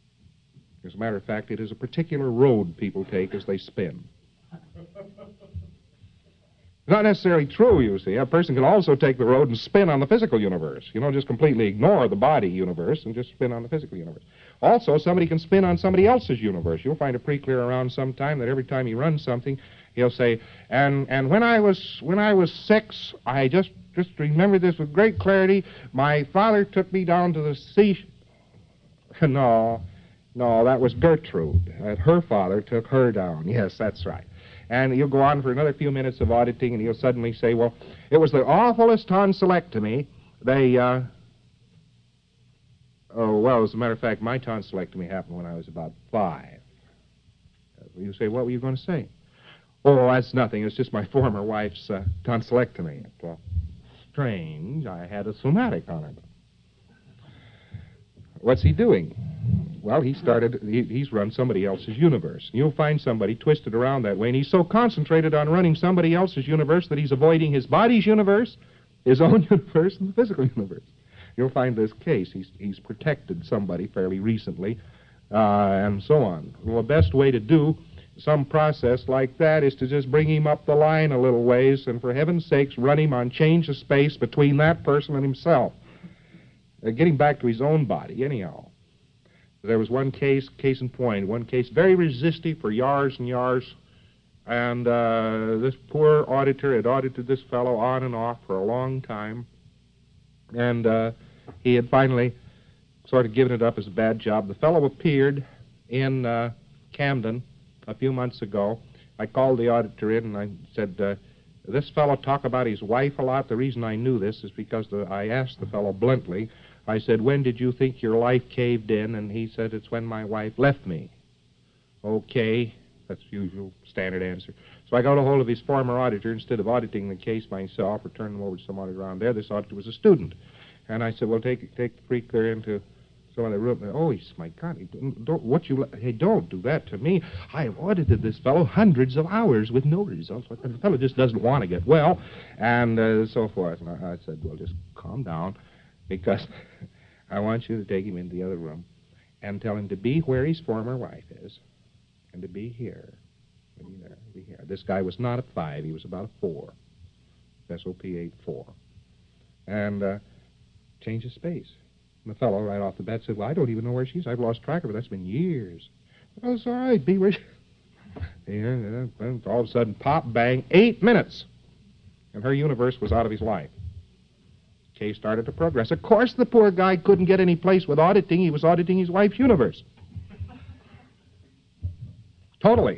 As a matter of fact, it is a particular road people take as they spin. Not necessarily true, you see. A person can also take the road and spin on the physical universe. You know, just completely ignore the body universe and just spin on the physical universe. Also, somebody can spin on somebody else's universe. You'll find a pre-clear around sometime that every time he runs something, he'll say, and and when I was when I was six, I just just remember this with great clarity. My father took me down to the sea. no, no, that was Gertrude. Uh, her father took her down. Yes, that's right. And he'll go on for another few minutes of auditing, and he'll suddenly say, well, it was the awfulest tonsillectomy. They, uh... Oh, well, as a matter of fact, my tonsillectomy happened when I was about five. Uh, you say, what were you going to say? Oh, that's nothing. It's just my former wife's uh, tonsillectomy. It, uh, strange. I had a somatic on it. What's he doing? Well, he started, he, he's run somebody else's universe. You'll find somebody twisted around that way, and he's so concentrated on running somebody else's universe that he's avoiding his body's universe, his own universe, and the physical universe. You'll find this case. He's, he's protected somebody fairly recently, uh, and so on. Well, the best way to do some process like that is to just bring him up the line a little ways, and for heaven's sakes, run him on change of space between that person and himself. Uh, getting back to his own body, anyhow. There was one case, case in point, one case very resistive for years and years, and uh, this poor auditor had audited this fellow on and off for a long time, and uh, he had finally sort of given it up as a bad job. The fellow appeared in uh, Camden a few months ago. I called the auditor in and I said, uh, this fellow talked about his wife a lot. The reason I knew this is because the, I asked the fellow bluntly, I said, when did you think your life caved in? And he said, it's when my wife left me. Okay, that's the usual standard answer. So I got a hold of his former auditor. Instead of auditing the case myself or turning him over to some auditor around there, this auditor was a student. And I said, well, take take the pre-clear into some other room. Oh, he said, my God, don't, don't, what you, hey, don't do that to me. I have audited this fellow hundreds of hours with no results. The fellow just doesn't want to get well, and uh, so forth. And I, I said, well, just calm down, because I want you to take him into the other room and tell him to be where his former wife is and to be here. To be there, be here. This guy was not a five. He was about a four. S O P eight four. And uh, change of space. And the fellow right off the bat said, well, I don't even know where she is. I've lost track of her. That's been years. Oh, it's all right. Be where she... Yeah, all of a sudden, pop, bang, eight minutes. And her universe was out of his life. Case started to progress. Of course, the poor guy couldn't get any place with auditing. He was auditing his wife's universe. Totally.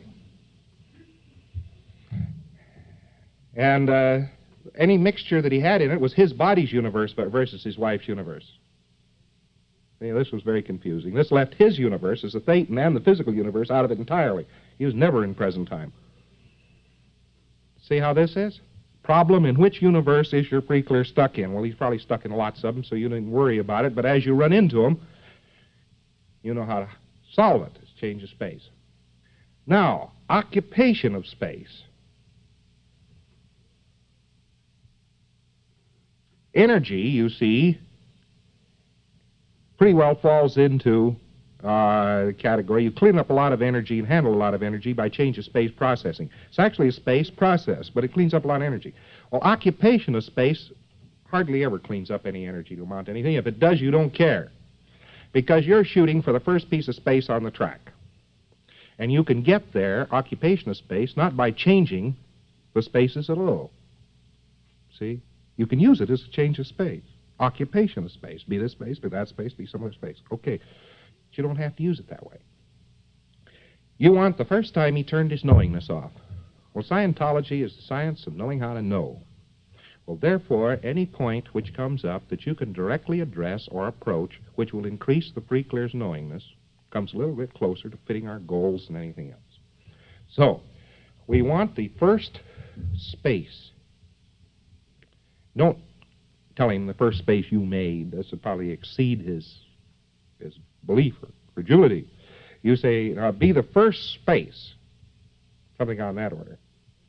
And uh, any mixture that he had in it was his body's universe versus his wife's universe. See, this was very confusing. This left his universe as a Thetan and the physical universe out of it entirely. He was never in present time. See how this is? Problem, in which universe is your pre-clear stuck in? Well, he's probably stuck in lots of them, so you didn't worry about it. But as you run into them, you know how to solve it. It's change of space. Now, occupation of space. Energy, you see, pretty well falls into uh, the category. You clean up a lot of energy and handle a lot of energy by change of space processing. It's actually a space process, but it cleans up a lot of energy. Well, occupation of space hardly ever cleans up any energy to amount to anything. If it does, you don't care, because you're shooting for the first piece of space on the track. And you can get there, occupation of space, not by changing the spaces at all. See? You can use it as a change of space. Occupation of space. Be this space, be that space, be some other space. Okay. But you don't have to use it that way. You want the first time he turned his knowingness off. Well, Scientology is the science of knowing how to know. Well, therefore, any point which comes up that you can directly address or approach, which will increase the pre-clear's knowingness, comes a little bit closer to fitting our goals than anything else. So, we want the first space. Don't tell him the first space you made. This would probably exceed his, his belief or credulity. You say, uh, be the first space. Something on that order.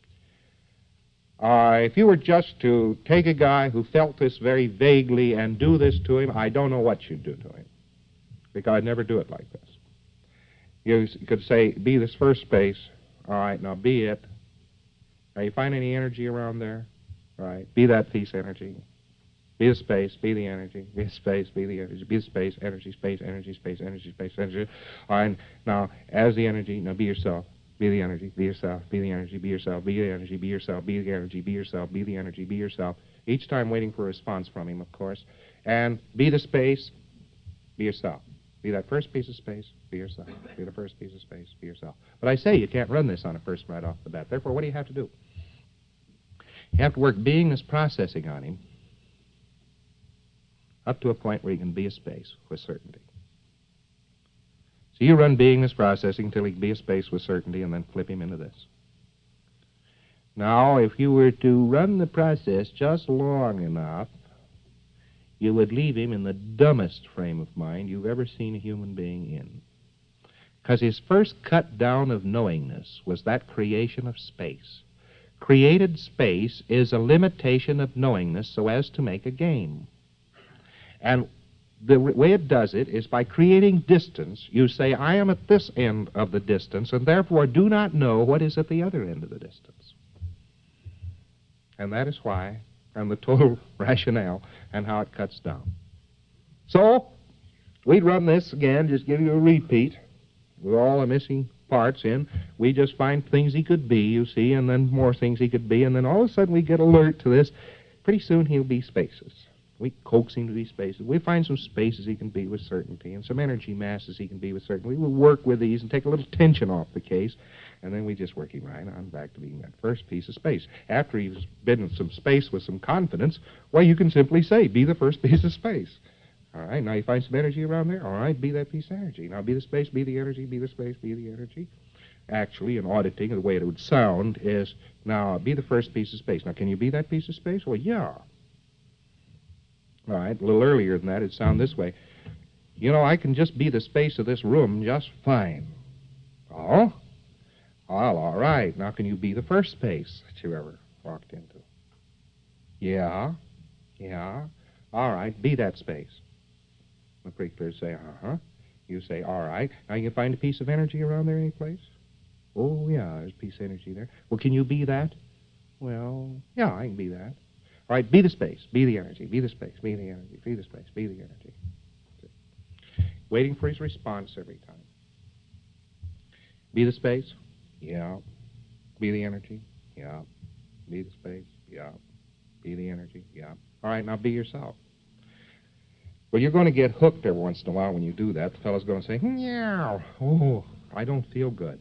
Uh, if you were just to take a guy who felt this very vaguely and do this to him, I don't know what you'd do to him, because I'd never do it like this. You s- could say, be this first space. All right, now be it. Now you find any energy around there? All right, be that piece energy. Be the space, be the energy, be the space, be the energy, be the space, energy, space, energy, space, energy, space, energy. All right, now as the energy, now be yourself. Be the energy, be yourself, be the energy, be yourself, be the energy, be yourself, be the energy, be yourself, be the energy, be yourself. Each time waiting for a response from him, of course. And be the space, be yourself. Be that first piece of space, be yourself. Be the first piece of space, be yourself. But I say you can't run this on a first right off the bat. Therefore, what do you have to do? You have to work beingness processing on him up to a point where he can be a space with certainty. So you run beingness processing until he can be a space with certainty and then flip him into this. Now, if you were to run the process just long enough, you would leave him in the dumbest frame of mind you've ever seen a human being in. Because his first cut down of knowingness was that creation of space. Created space is a limitation of knowingness so as to make a game. And the way it does it is by creating distance. You say, I am at this end of the distance, and therefore do not know what is at the other end of the distance. And that is why, and the total rationale, and how it cuts down. So, we'd run this again, just give you a repeat, with all the missing parts in. We just find things he could be, you see, and then more things he could be, and then all of a sudden we get alert to this. Pretty soon he'll be spaces. We coax him to these spaces. We find some spaces he can be with certainty and some energy masses he can be with certainty. We'll work with these and take a little tension off the case, and then we just work him right on back to being that first piece of space. After he's been in some space with some confidence, well, you can simply say, be the first piece of space. All right, now you find some energy around there? All right, be that piece of energy. Now be the space, be the energy, be the space, be the energy. Actually, in auditing, the way it would sound is, now, be the first piece of space. Now, can you be that piece of space? Well, yeah. All right, a little earlier than that, it'd sound this way. You know, I can just be the space of this room just fine. Oh? Well, all right. Now, can you be the first space that you ever walked into? Yeah. Yeah. All right, be that space. The pre-clear say, uh-huh. You say, all right. Now, you can find a piece of energy around there any place? Oh, yeah, there's a piece of energy there. Well, can you be that? Well, yeah, I can be that. All right, be the space, be the energy, be the space, be the energy, be the space, be the energy. Waiting for his response every time. Be the space? Yeah. Be the energy? Yeah. Be the space? Yeah. Be the energy? Yeah. All right, now be yourself. Well, you're going to get hooked every once in a while when you do that. The fellow's going to say, meow, oh, I don't feel good.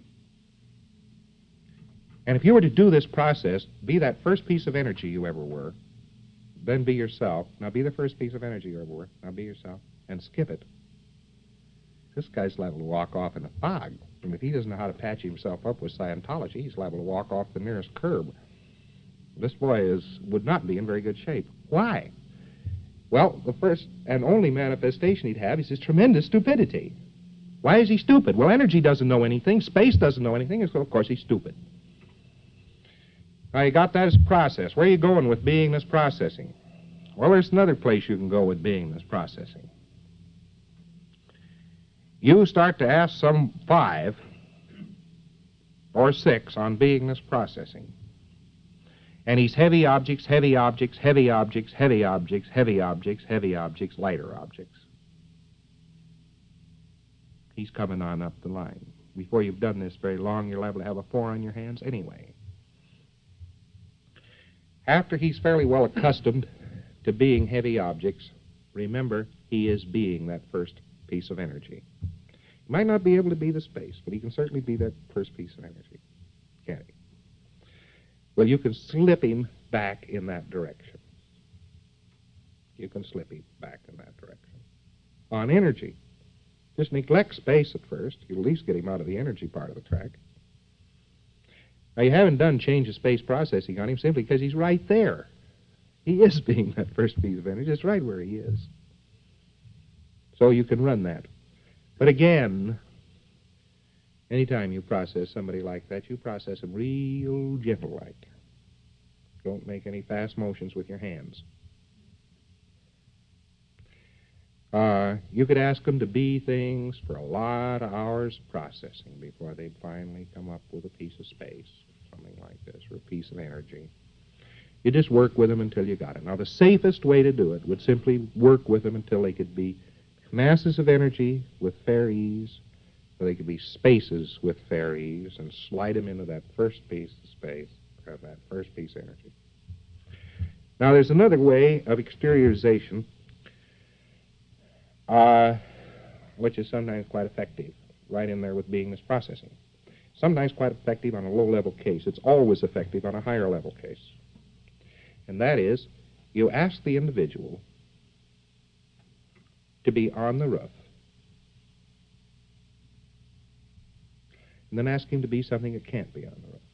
And if you were to do this process, be that first piece of energy you ever were, then be yourself. Now be the first piece of energy you ever were. Now be yourself. And skip it. This guy's liable to walk off in a fog. And if he doesn't know how to patch himself up with Scientology, he's liable to walk off the nearest curb. This boy is would not be in very good shape. Why? Well, the first and only manifestation he'd have is his tremendous stupidity. Why is he stupid? Well, energy doesn't know anything. Space doesn't know anything. So, of course, he's stupid. Now, you got that as a process. Where are you going with beingness processing? Well, there's another place you can go with beingness processing. You start to ask some five or six on beingness processing. And he's heavy objects, heavy objects, heavy objects, heavy objects, heavy objects, heavy objects, lighter objects. He's coming on up the line. Before you've done this very long, you're liable to have a four on your hands anyway. After he's fairly well accustomed to being heavy objects, remember, he is being that first piece of energy. He might not be able to be the space, but he can certainly be that first piece of energy, can't he? Well, you can slip him back in that direction. You can slip him back in that direction. On energy, just neglect space at first. You'll at least get him out of the energy part of the track. Now, you haven't done change of space processing on him simply because he's right there. He is being that first piece of energy. It's right where he is. So you can run that. But again, anytime you process somebody like that, you process them real gentle-like. Don't make any fast motions with your hands. Uh, you could ask them to be things for a lot of hours of processing before they'd finally come up with a piece of space, something like this, or a piece of energy. You just work with them until you got it. Now, the safest way to do it would simply work with them until they could be masses of energy with fair ease, or they could be spaces with fair ease, and slide them into that first piece of space, or that first piece of energy. Now, there's another way of exteriorization Uh, which is sometimes quite effective, right in there with beingness processing. Sometimes quite effective on a low-level case. It's always effective on a higher-level case. And that is, you ask the individual to be on the roof, and then ask him to be something that can't be on the roof.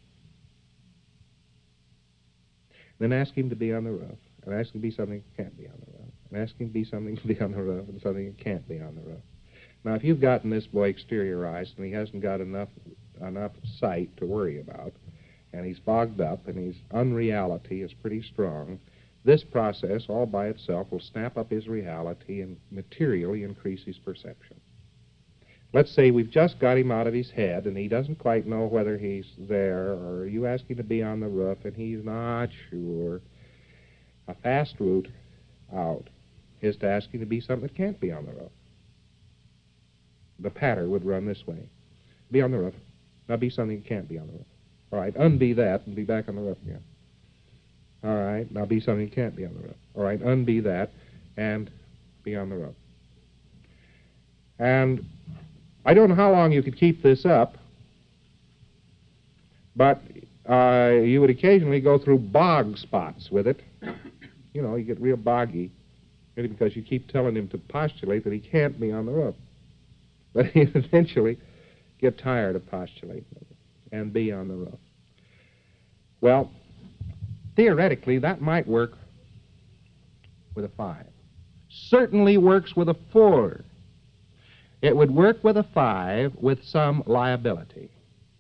Then ask him to be on the roof, and ask him to be something that can't be on the roof. And ask him to be something to be on the roof and something that can't be on the roof. Now, if you've gotten this boy exteriorized and he hasn't got enough enough sight to worry about, and he's fogged up and his unreality is pretty strong, this process all by itself will snap up his reality and materially increase his perception. Let's say we've just got him out of his head and he doesn't quite know whether he's there, or you ask him to be on the roof and he's not sure. A fast route out is to ask him to be something that can't be on the roof. The pattern would run this way. Be on the roof. Now be something that can't be on the roof. All right, unbe that and be back on the roof again. All right, now be something that can't be on the roof. All right, unbe that and be on the roof. And I don't know how long you could keep this up, but uh, you would occasionally go through bog spots with it. You know, you get real boggy, really, because you keep telling him to postulate that he can't be on the roof. But he eventually get tired of postulating and be on the roof. Well, theoretically, that might work with a five. Certainly works with a four. It would work with a five with some liability.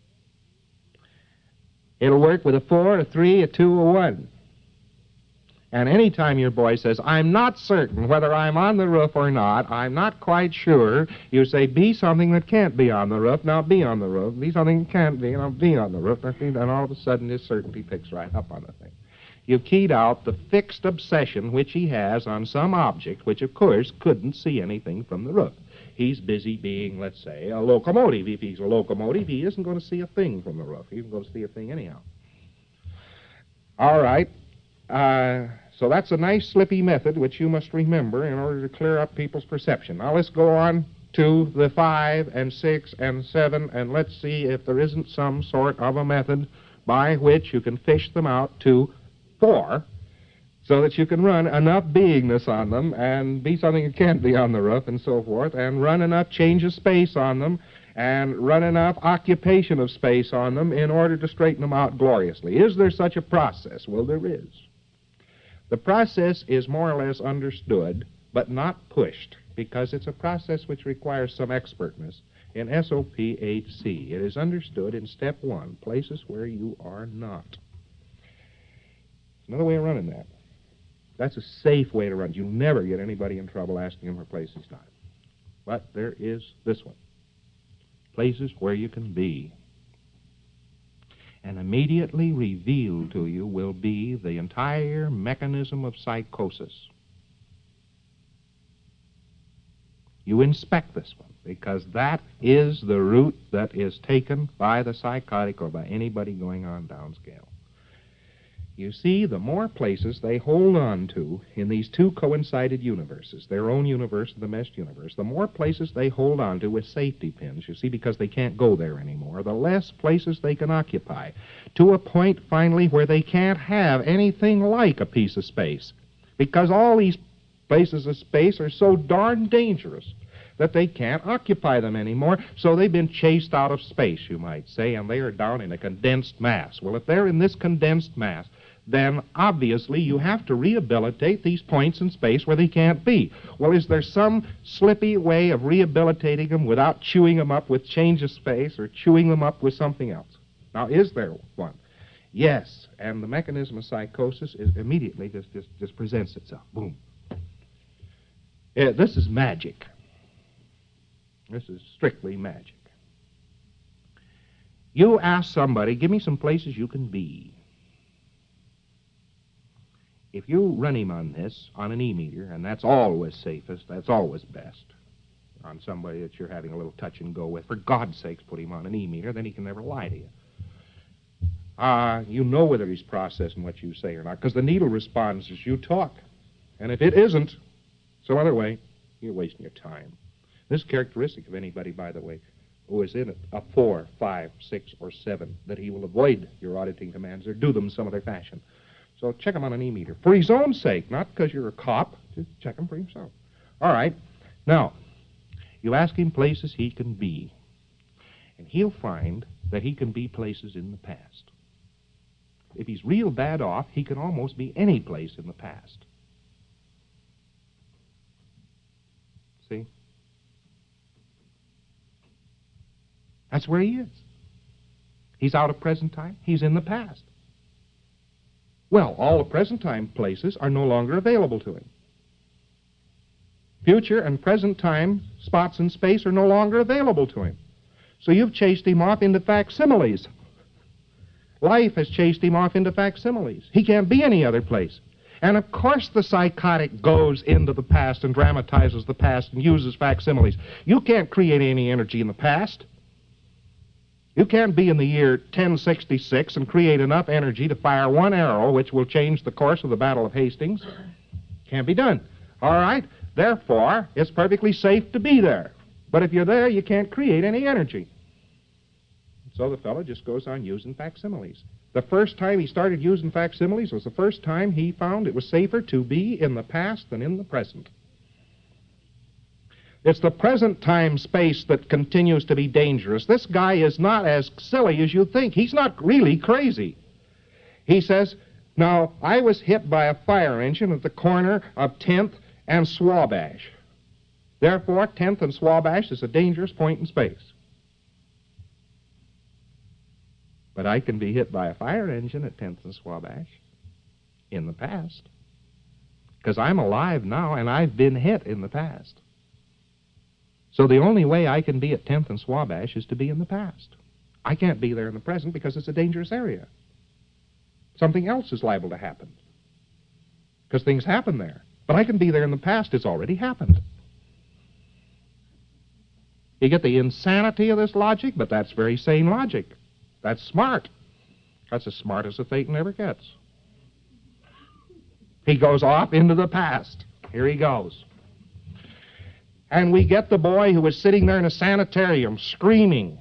It'll work with a four, a three, a two, a one. And any time your boy says, I'm not certain whether I'm on the roof or not, I'm not quite sure, you say, be something that can't be on the roof, now be on the roof. Be something that can't be, now be on the roof. And all of a sudden his certainty picks right up on the thing. You've keyed out the fixed obsession which he has on some object which, of course, couldn't see anything from the roof. He's busy being, let's say, a locomotive. If he's a locomotive, he isn't going to see a thing from the roof. He isn't going to see a thing anyhow. All right. Uh, so that's a nice slippy method which you must remember in order to clear up people's perception. Now let's go on to the five and six and seven, and let's see if there isn't some sort of a method by which you can fish them out to four, so that you can run enough beingness on them and be something that can't be on the roof and so forth, and run enough change of space on them, and run enough occupation of space on them in order to straighten them out gloriously. Is there such a process? Well, there is. The process is more or less understood, but not pushed, because it's a process which requires some expertness in S O P H C. It is understood in step one, places where you are not. Another way of running that. That's a safe way to run. You never get anybody in trouble asking them for places not. But there is this one. Places where you can be. And immediately revealed to you will be the entire mechanism of psychosis. You inspect this one, because that is the route that is taken by the psychotic or by anybody going on downscale. You see, the more places they hold on to in these two coincided universes, their own universe and the meshed universe, the more places they hold on to with safety pins, you see, because they can't go there anymore, the less places they can occupy, to a point, finally, where they can't have anything like a piece of space, because all these places of space are so darn dangerous that they can't occupy them anymore, so they've been chased out of space, you might say, and they are down in a condensed mass. Well, if they're in this condensed mass, then obviously you have to rehabilitate these points in space where they can't be. Well, is there some slippy way of rehabilitating them without chewing them up with change of space or chewing them up with something else? Now, is there one? Yes, and the mechanism of psychosis is immediately just, just, just presents itself. Boom. Uh, this is magic. This is strictly magic. You ask somebody, give me some places you can be. If you run him on this, on an E-meter, and that's always safest, that's always best, on somebody that you're having a little touch and go with, for God's sakes, put him on an E-meter, then he can never lie to you. Uh, you know whether he's processing what you say or not, because the needle responds as you talk. And if it isn't, some other way, you're wasting your time. This is characteristic of anybody, by the way, who is in a four, five, six, or seven, that he will avoid your auditing commands or do them some other fashion. So check him on an E-meter. For his own sake, not because you're a cop. Just check him for himself. All right. Now, you ask him places he can be. And he'll find that he can be places in the past. If he's real bad off, he can almost be any place in the past. See? That's where he is. He's out of present time. He's in the past. Well, all the present time places are no longer available to him. Future and present time spots in space are no longer available to him. So you've chased him off into facsimiles. Life has chased him off into facsimiles. He can't be any other place. And of course the psychotic goes into the past and dramatizes the past and uses facsimiles. You can't create any energy in the past. You can't be in the year ten sixty-six and create enough energy to fire one arrow which will change the course of the Battle of Hastings. Can't be done. All right? Therefore, it's perfectly safe to be there. But if you're there, you can't create any energy. So the fellow just goes on using facsimiles. The first time he started using facsimiles was the first time he found it was safer to be in the past than in the present. It's the present time space that continues to be dangerous. This guy is not as silly as you think. He's not really crazy. He says, now, I was hit by a fire engine at the corner of tenth and Swabash. Therefore, tenth and Swabash is a dangerous point in space. But I can be hit by a fire engine at tenth and Swabash in the past. Because I'm alive now and I've been hit in the past. So the only way I can be at tenth and Swabash is to be in the past. I can't be there in the present because it's a dangerous area. Something else is liable to happen. Because things happen there. But I can be there in the past. It's already happened. You get the insanity of this logic, but that's very sane logic. That's smart. That's as smart as a Thetan ever gets. He goes off into the past. Here he goes. And we get the boy who was sitting there in a sanitarium screaming,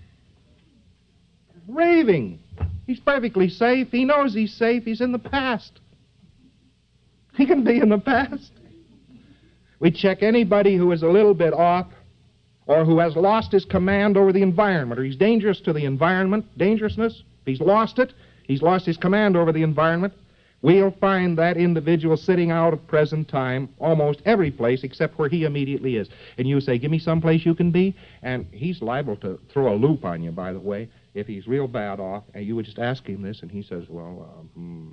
raving. He's perfectly safe. He knows he's safe. He's in the past. He can be in the past. We check anybody who is a little bit off or who has lost his command over the environment, or he's dangerous to the environment, dangerousness. If he's lost it, he's lost his command over the environment. We'll find that individual sitting out of present time almost every place except where he immediately is. And you say, give me some place you can be, and he's liable to throw a loop on you, by the way, if he's real bad off, and you would just ask him this, and he says, well, uh, hmm.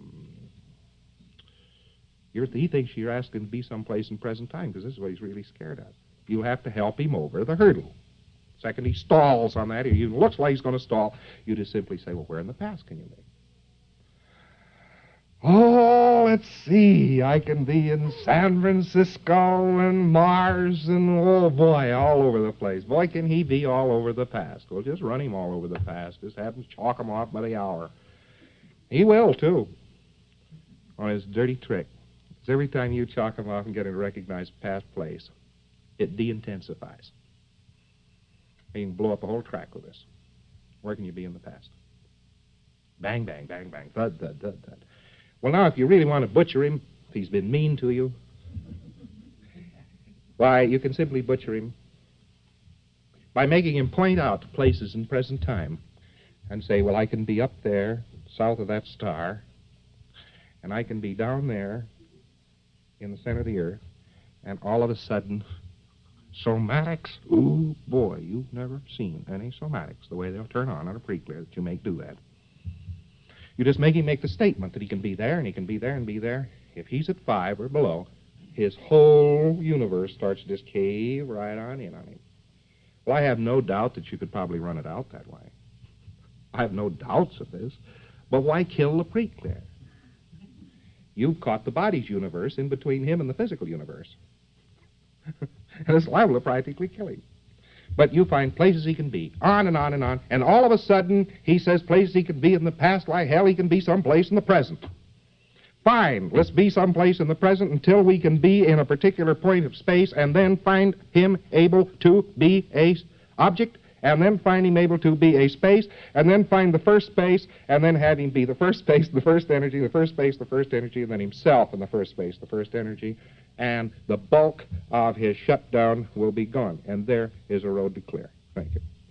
You're, he thinks you're asking to be someplace in present time, because this is what he's really scared of. You have to help him over the hurdle. Second, he stalls on that, or even looks like he's going to stall, you just simply say, well, where in the past can you be? Oh, let's see. I can be in San Francisco and Mars and, oh, boy, all over the place. Boy, can he be all over the past. We'll just run him all over the past. Just have him chalk him off by the hour. He will, too, on his dirty trick. Because every time you chalk him off and get him to recognize past place, it de-intensifies. You can blow up a whole track with this. Where can you be in the past? Bang, bang, bang, bang, thud, thud, thud, thud. Well, now, if you really want to butcher him, if he's been mean to you, why, you can simply butcher him by making him point out places in present time and say, well, I can be up there south of that star, and I can be down there in the center of the earth, and all of a sudden, somatics, ooh, boy, you've never seen any somatics the way they'll turn on on a pre-clear that you make do that. You just make him make the statement that he can be there, and he can be there and be there. If he's at five or below, his whole universe starts to just cave right on in on him. Well, I have no doubt that you could probably run it out that way. I have no doubts of this. But why kill the pre-clear? You've caught the body's universe in between him and the physical universe. And it's liable to practically kill him. But you find places he can be, on and on and on, and all of a sudden he says places he can be in the past. Why, hell, he can be someplace in the present. Fine, let's be someplace in the present until we can be in a particular point of space, and then find him able to be a object, and then find him able to be a space, and then find the first space, and then have him be the first space, the first energy, the first space, the first energy, and then himself in the first space, the first energy, and the bulk of his shutdown will be gone. And there is a road to clear. Thank you.